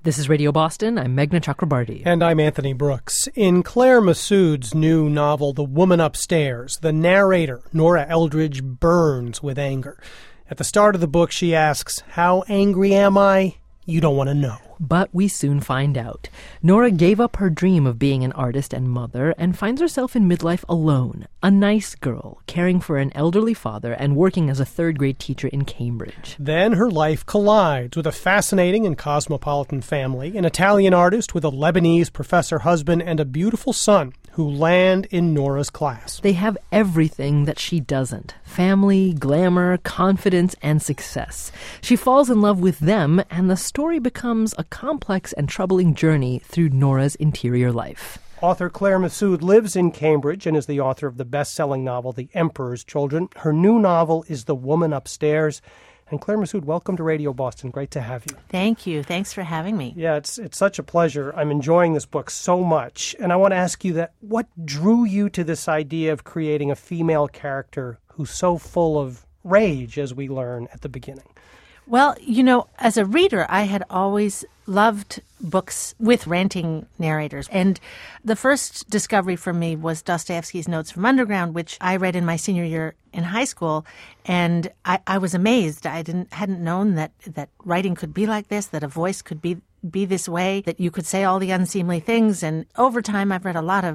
This is Radio Boston. I'm Meghna Chakrabarty. And I'm Anthony Brooks. In Claire Messud's new novel, The Woman Upstairs, the narrator, Nora Eldridge, burns with anger. At the start of the book, she asks, "How angry am I? You don't want to know." But we soon find out. Nora gave up her dream of being an artist and mother and finds herself in midlife alone, a nice girl, caring for an elderly father and working as a third-grade teacher in Cambridge. Then her life collides with a fascinating and cosmopolitan family, an Italian artist with a Lebanese professor husband, and a beautiful son who land in Nora's class. They have everything that she doesn't: family, glamour, confidence, and success. She falls in love with them, and the story becomes a complex and troubling journey through Nora's interior life. Author Claire Messud lives in Cambridge and is the author of the best-selling novel The Emperor's Children. Her new novel is The Woman Upstairs. And Claire Messud, welcome to Radio Boston. Great to have you. Thank you. Thanks for having me. Yeah, it's such a pleasure. I'm enjoying this book so much. And I want to ask you that what drew you to this idea of creating a female character who's so full of rage, as we learn at the beginning? Well, you know, as a reader, I had always loved books with ranting narrators. And the first discovery for me was Dostoevsky's Notes from Underground, which I read in my senior year in high school. And I was amazed. I hadn't known that writing could be like this, that a voice could be this way, that you could say all the unseemly things. And over time, I've read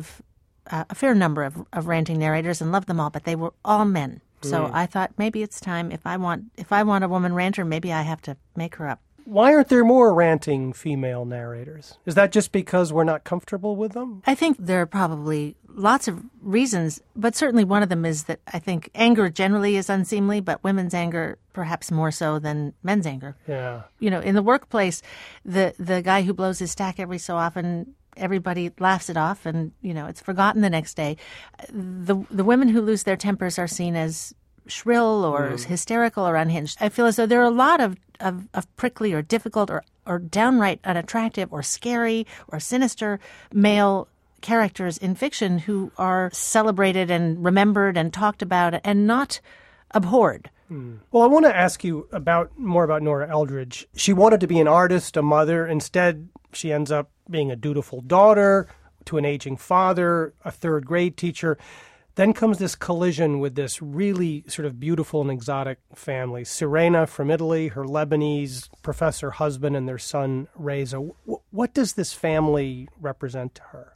a fair number of ranting narrators and loved them all, but they were all men. So I thought maybe it's time, if I want a woman ranter, maybe I have to make her up. Why aren't there more ranting female narrators? Is that just because we're not comfortable with them? I think there are probably lots of reasons, but certainly one of them is that I think anger generally is unseemly, but women's anger perhaps more so than men's anger. Yeah. You know, in the workplace, the guy who blows his stack every so often, everybody laughs it off and, you know, it's forgotten the next day. The women who lose their tempers are seen as shrill or hysterical or unhinged. I feel as though there are a lot of prickly or difficult or downright unattractive or scary or sinister male characters in fiction who are celebrated and remembered and talked about and not abhorred. Well, I want to ask you more about Nora Eldridge. She wanted to be an artist, a mother. Instead, she ends up being a dutiful daughter to an aging father, a third-grade teacher. Then comes this collision with this really sort of beautiful and exotic family. Sirena from Italy, her Lebanese professor husband, and their son, Reza. What does this family represent to her?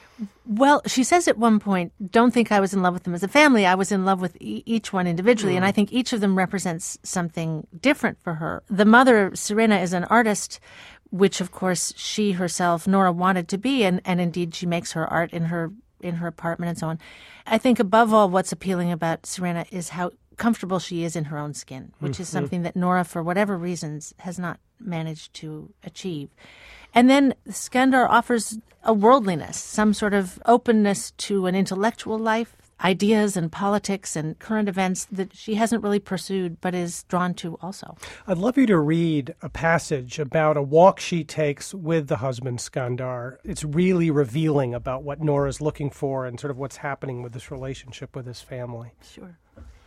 Well, she says at one point, don't think I was in love with them as a family. I was in love with each one individually, and I think each of them represents something different for her. The mother, Sirena, is an artist, which, of course, she herself, Nora, wanted to be, and indeed she makes her art in her apartment and so on. I think above all what's appealing about Sirena is how comfortable she is in her own skin, which is something that Nora, for whatever reasons, has not managed to achieve. And then Skandar offers a worldliness, some sort of openness to an intellectual life, ideas and politics and current events that she hasn't really pursued but is drawn to also. I'd love you to read a passage about a walk she takes with the husband, Skandar. It's really revealing about what Nora's looking for and sort of what's happening with this relationship with his family. Sure.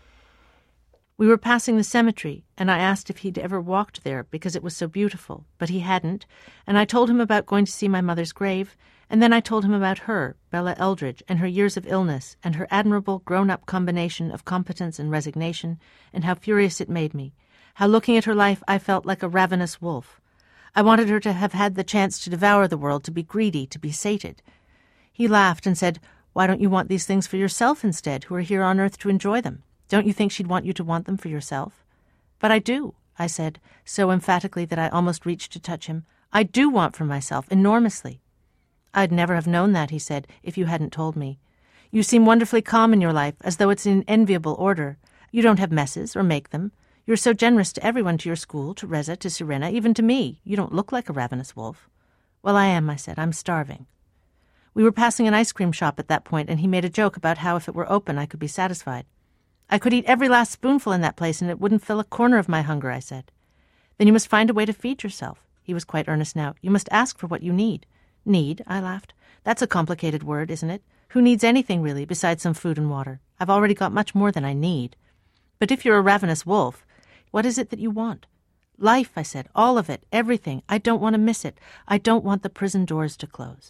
We were passing the cemetery, and I asked if he'd ever walked there because it was so beautiful, but he hadn't, and I told him about going to see my mother's grave, and then I told him about her, Bella Eldridge, and her years of illness, and her admirable grown-up combination of competence and resignation, and how furious it made me, how looking at her life I felt like a ravenous wolf. I wanted her to have had the chance to devour the world, to be greedy, to be sated. He laughed and said, "Why don't you want these things for yourself instead, who are here on earth to enjoy them? Don't you think she'd want you to want them for yourself?" "But I do," I said, so emphatically that I almost reached to touch him. "I do want for myself, enormously." "I'd never have known that," he said, "if you hadn't told me. You seem wonderfully calm in your life, as though it's in enviable order. You don't have messes or make them. You're so generous to everyone, to your school, to Reza, to Sirena, even to me. You don't look like a ravenous wolf." "Well, I am," I said. "I'm starving." We were passing an ice cream shop at that point, and he made a joke about how if it were open I could be satisfied. "I could eat every last spoonful in that place, and it wouldn't fill a corner of my hunger," I said. "Then you must find a way to feed yourself." He was quite earnest now. "You must ask for what you need." "Need?" I laughed. "That's a complicated word, isn't it? Who needs anything, really, besides some food and water? I've already got much more than I need. But if you're a ravenous wolf, what is it that you want? Life, I said, all of it, everything. I don't want to miss it. I don't want the prison doors to close.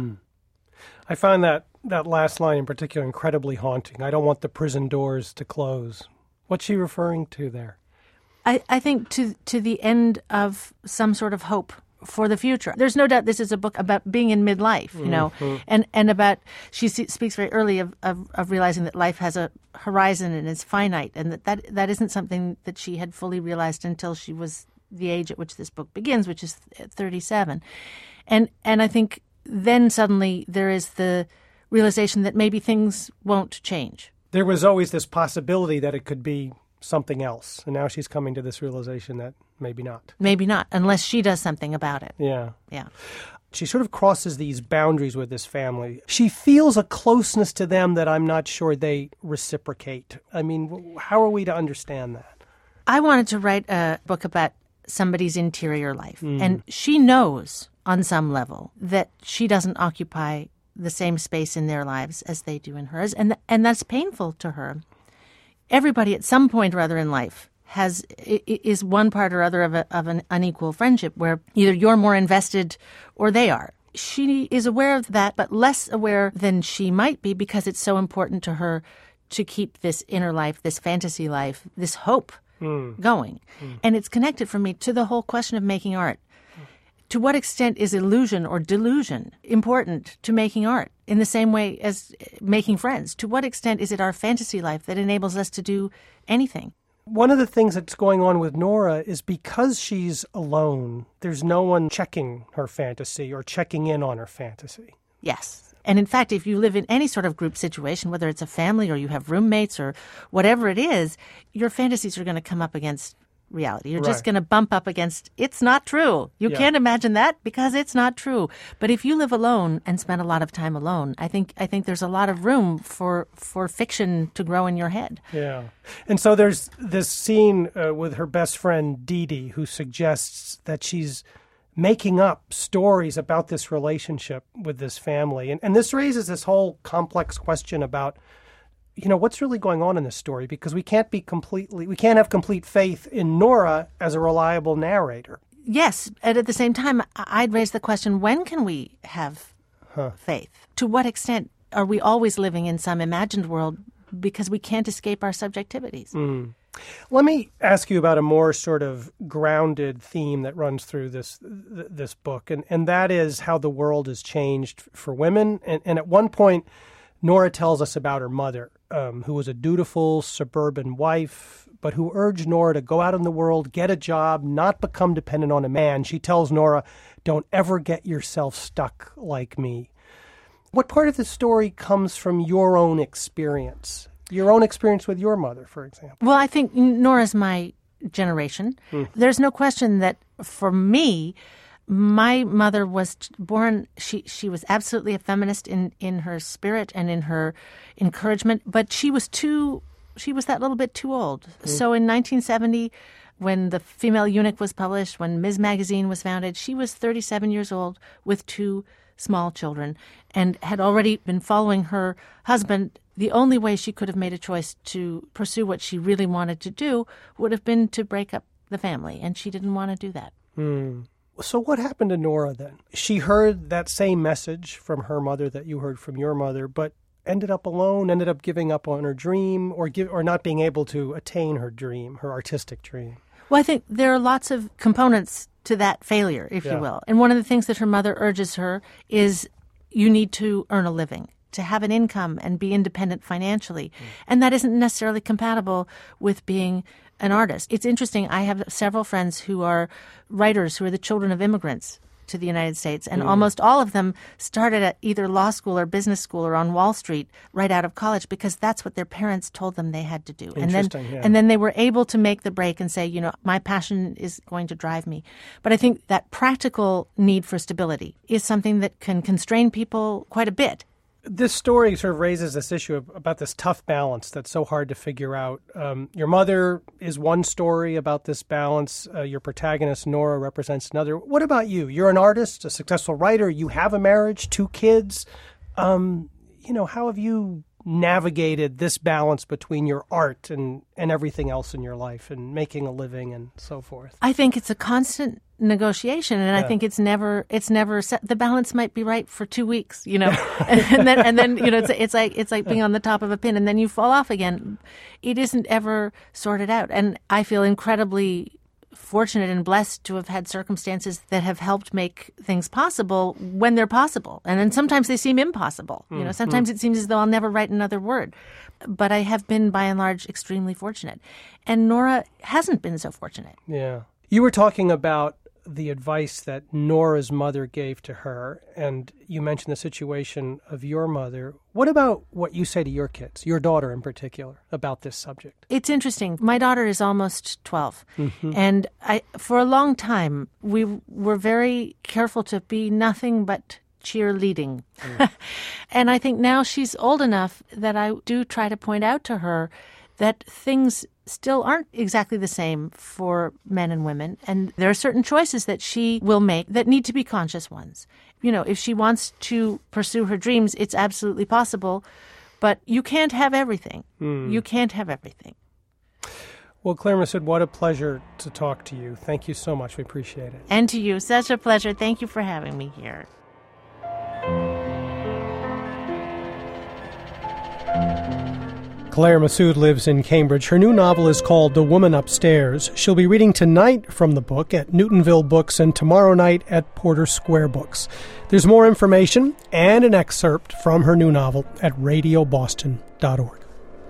I find that last line in particular incredibly haunting. I don't want the prison doors to close. What's she referring to there? I think to the end of some sort of hope for the future. There's no doubt this is a book about being in midlife, you know, and about, she speaks very early of realizing that life has a horizon and is finite, and that isn't something that she had fully realized until she was the age at which this book begins, which is 37. And I think then suddenly there is the realization that maybe things won't change. There was always this possibility that it could be something else, and now she's coming to this realization that maybe not. Maybe not, unless she does something about it. Yeah. Yeah. She sort of crosses these boundaries with this family. She feels a closeness to them that I'm not sure they reciprocate. I mean, how are we to understand that? I wanted to write a book about somebody's interior life, and she knows on some level that she doesn't occupy the same space in their lives as they do in hers, and that's painful to her. Everybody at some point or other in life is one part or other of an unequal friendship where either you're more invested or they are. She is aware of that, but less aware than she might be because it's so important to her to keep this inner life, this fantasy life, this hope going. And it's connected for me to the whole question of making art. To what extent is illusion or delusion important to making art in the same way as making friends? To what extent is it our fantasy life that enables us to do anything? One of the things that's going on with Nora is because she's alone, there's no one checking her fantasy or checking in on her fantasy. Yes. And in fact, if you live in any sort of group situation, whether it's a family or you have roommates or whatever it is, your fantasies are going to come up against reality. You're just going to bump up against, it's not true. You can't imagine that because it's not true. But if you live alone and spend a lot of time alone, I think there's a lot of room for fiction to grow in your head. Yeah. And so there's this scene with her best friend, Dee Dee, who suggests that she's making up stories about this relationship with this family. And this raises this whole complex question about, you know, what's really going on in this story, because we can't have complete faith in Nora as a reliable narrator. Yes, and at the same time, I'd raise the question, when can we have faith? To what extent are we always living in some imagined world because we can't escape our subjectivities? Let me ask you about a more sort of grounded theme that runs through this book, and that is how the world has changed for women. And at one point, Nora tells us about her mother, who was a dutiful suburban wife, but who urged Nora to go out in the world, get a job, not become dependent on a man. She tells Nora, don't ever get yourself stuck like me. What part of the story comes from your own experience? Your own experience with your mother, for example? Well, I think Nora's my generation. There's no question that for me, my mother was born, she was absolutely a feminist in her spirit and in her encouragement, but she was that little bit too old. So in 1970, when The Female Eunuch was published, when Ms. Magazine was founded, she was 37 years old with 2 small children and had already been following her husband. The only way she could have made a choice to pursue what she really wanted to do would have been to break up the family, and she didn't want to do that. So what happened to Nora then? She heard that same message from her mother that you heard from your mother, but ended up alone, ended up giving up on her dream or not being able to attain her dream, her artistic dream. Well, I think there are lots of components to that failure, if you will. And one of the things that her mother urges her is you need to earn a living, to have an income and be independent financially. And that isn't necessarily compatible with being an artist. It's interesting. I have several friends who are writers who are the children of immigrants to the United States, and almost all of them started at either law school or business school or on Wall Street right out of college because that's what their parents told them they had to do. And then they were able to make the break and say, you know, my passion is going to drive me. But I think that practical need for stability is something that can constrain people quite a bit. This story sort of raises this issue about this tough balance that's so hard to figure out. Your mother is one story about this balance. Your protagonist, Nora, represents another. What about you? You're an artist, a successful writer. You have a marriage, 2 kids. How have you navigated this balance between your art and everything else in your life and making a living and so forth? I think it's a constant negotiation, and I think it's never set. The balance might be right for 2 weeks, and then it's like being on the top of a pin, and then you fall off again. It isn't ever sorted out, and I feel incredibly fortunate and blessed to have had circumstances that have helped make things possible when they're possible. And then sometimes they seem impossible. Sometimes it seems as though I'll never write another word. But I have been, by and large, extremely fortunate. And Nora hasn't been so fortunate. Yeah. You were talking about the advice that Nora's mother gave to her, and you mentioned the situation of your mother. What about what you say to your kids, your daughter in particular, about this subject? It's interesting. My daughter is almost 12, and for a long time, we were very careful to be nothing but cheerleading. And I think now she's old enough that I do try to point out to her that things still aren't exactly the same for men and women. And there are certain choices that she will make that need to be conscious ones. If she wants to pursue her dreams, it's absolutely possible. But you can't have everything. You can't have everything. Well, Claire Messud, what a pleasure to talk to you. Thank you so much. We appreciate it. And to you, such a pleasure. Thank you for having me here. Claire Messud lives in Cambridge. Her new novel is called The Woman Upstairs. She'll be reading tonight from the book at Newtonville Books and tomorrow night at Porter Square Books. There's more information and an excerpt from her new novel at radioboston.org.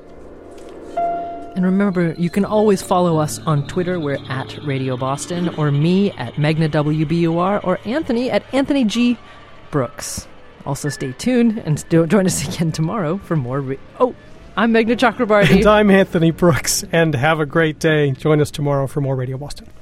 And remember, you can always follow us on Twitter. We're at Radio Boston, or me at Meghna WBUR, or Anthony at Anthony G. Brooks. Also stay tuned and join us again tomorrow for more... I'm Meghna Chakrabarty. And I'm Anthony Brooks. And have a great day. Join us tomorrow for more Radio Boston.